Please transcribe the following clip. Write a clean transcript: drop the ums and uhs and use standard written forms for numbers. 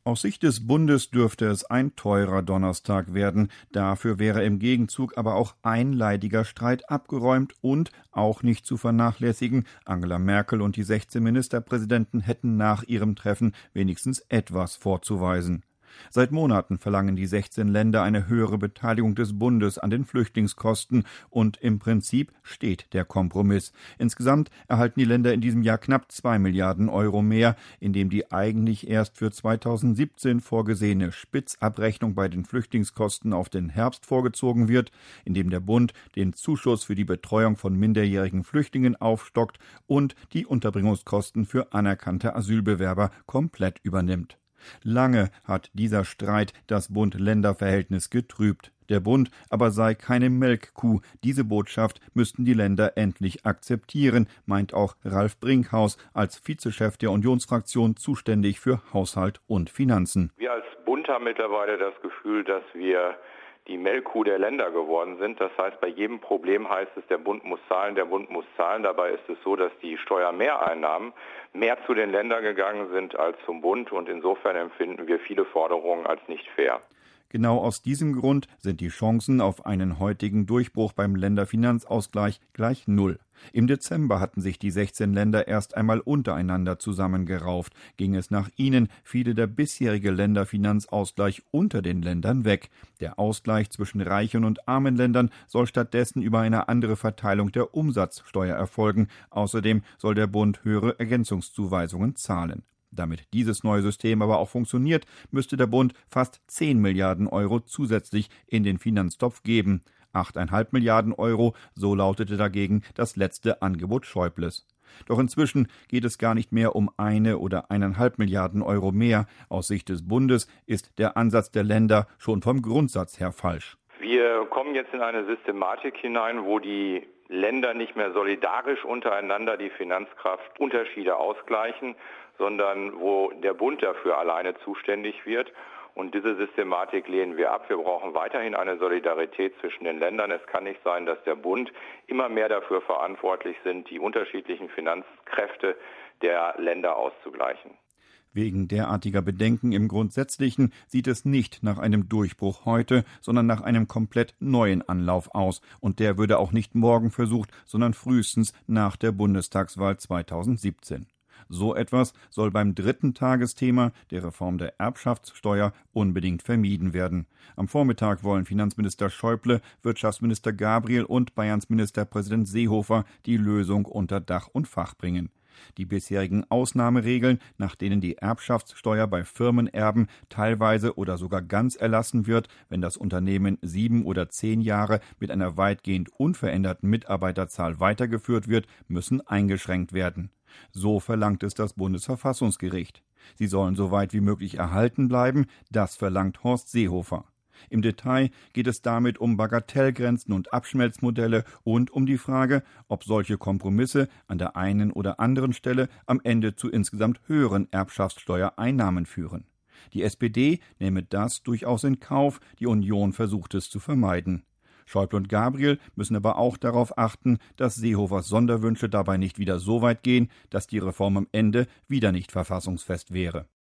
Aus Sicht des Bundes dürfte es ein teurer Donnerstag werden. Dafür wäre im Gegenzug aber auch ein leidiger Streit abgeräumt und, auch nicht zu vernachlässigen, Angela Merkel und die 16 Ministerpräsidenten hätten nach ihrem Treffen wenigstens etwas vorzuweisen. Seit Monaten verlangen die 16 Länder eine höhere Beteiligung des Bundes an den Flüchtlingskosten und im Prinzip steht der Kompromiss. Insgesamt erhalten die Länder in diesem Jahr knapp 2 Milliarden Euro mehr, indem die eigentlich erst für 2017 vorgesehene Spitzabrechnung bei den Flüchtlingskosten auf den Herbst vorgezogen wird, indem der Bund den Zuschuss für die Betreuung von minderjährigen Flüchtlingen aufstockt und die Unterbringungskosten für anerkannte Asylbewerber komplett übernimmt. Lange hat dieser Streit das Bund-Länder-Verhältnis getrübt. Der Bund aber sei keine Melkkuh. Diese Botschaft müssten die Länder endlich akzeptieren, meint auch Ralf Brinkhaus als Vizechef der Unionsfraktion zuständig für Haushalt und Finanzen. Wir als Bund haben mittlerweile das Gefühl, dass wir die Melkkuh der Länder geworden sind. Das heißt, bei jedem Problem heißt es, der Bund muss zahlen, der Bund muss zahlen. Dabei ist es so, dass die Steuermehreinnahmen mehr zu den Ländern gegangen sind als zum Bund. Und insofern empfinden wir viele Forderungen als nicht fair. Genau aus diesem Grund sind die Chancen auf einen heutigen Durchbruch beim Länderfinanzausgleich gleich null. Im Dezember hatten sich die 16 Länder erst einmal untereinander zusammengerauft. Ging es nach ihnen, fiele der bisherige Länderfinanzausgleich unter den Ländern weg. Der Ausgleich zwischen reichen und armen Ländern soll stattdessen über eine andere Verteilung der Umsatzsteuer erfolgen. Außerdem soll der Bund höhere Ergänzungszuweisungen zahlen. Damit dieses neue System aber auch funktioniert, müsste der Bund fast 10 Milliarden Euro zusätzlich in den Finanztopf geben. 8,5 Milliarden Euro, so lautete dagegen das letzte Angebot Schäubles. Doch inzwischen geht es gar nicht mehr um 1 oder 1,5 Milliarden Euro mehr. Aus Sicht des Bundes ist der Ansatz der Länder schon vom Grundsatz her falsch. Wir kommen jetzt in eine Systematik hinein, wo die Länder nicht mehr solidarisch untereinander die Finanzkraftunterschiede ausgleichen, sondern wo der Bund dafür alleine zuständig wird. Und diese Systematik lehnen wir ab. Wir brauchen weiterhin eine Solidarität zwischen den Ländern. Es kann nicht sein, dass der Bund immer mehr dafür verantwortlich sind, die unterschiedlichen Finanzkräfte der Länder auszugleichen. Wegen derartiger Bedenken im Grundsätzlichen sieht es nicht nach einem Durchbruch heute, sondern nach einem komplett neuen Anlauf aus. Und der würde auch nicht morgen versucht, sondern frühestens nach der Bundestagswahl 2017. So etwas soll beim dritten Tagesthema, der Reform der Erbschaftssteuer, unbedingt vermieden werden. Am Vormittag wollen Finanzminister Schäuble, Wirtschaftsminister Gabriel und Bayerns Ministerpräsident Seehofer die Lösung unter Dach und Fach bringen. Die bisherigen Ausnahmeregeln, nach denen die Erbschaftssteuer bei Firmenerben teilweise oder sogar ganz erlassen wird, wenn das Unternehmen 7 oder 10 Jahre mit einer weitgehend unveränderten Mitarbeiterzahl weitergeführt wird, müssen eingeschränkt werden. So verlangt es das Bundesverfassungsgericht. Sie sollen so weit wie möglich erhalten bleiben, das verlangt Horst Seehofer. Im Detail geht es damit um Bagatellgrenzen und Abschmelzmodelle und um die Frage, ob solche Kompromisse an der einen oder anderen Stelle am Ende zu insgesamt höheren Erbschaftssteuereinnahmen führen. Die SPD nehme das durchaus in Kauf, die Union versucht es zu vermeiden. Schäuble und Gabriel müssen aber auch darauf achten, dass Seehofers Sonderwünsche dabei nicht wieder so weit gehen, dass die Reform am Ende wieder nicht verfassungsfest wäre.